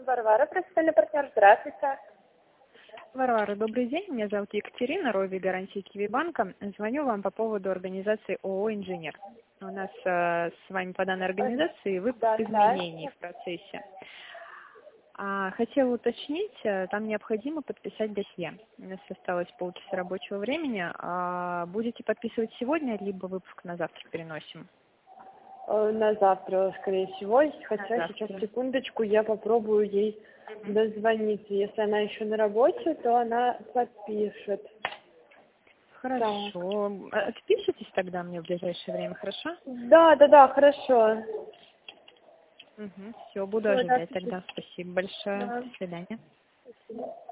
Варвара, профессиональный партнер. Здравствуйте. Варвара, добрый день. Меня зовут Екатерина, Рови гарантии Киви-банка. Звоню вам по поводу организации ООО «Инженер». У нас с вами по данной организации выпуск изменений в процессе. Хотела уточнить, там необходимо подписать досье. У нас осталось полчаса рабочего времени. Будете подписывать сегодня, либо выпуск на завтра переносим? На завтра, скорее всего. Хотя сейчас, секундочку, я попробую ей дозвониться. Если она еще на работе, то она подпишет. Хорошо. Отпишитесь тогда мне в ближайшее время, хорошо? Да, хорошо. Все, буду ожидать тогда. Спасибо большое. До свидания. Спасибо.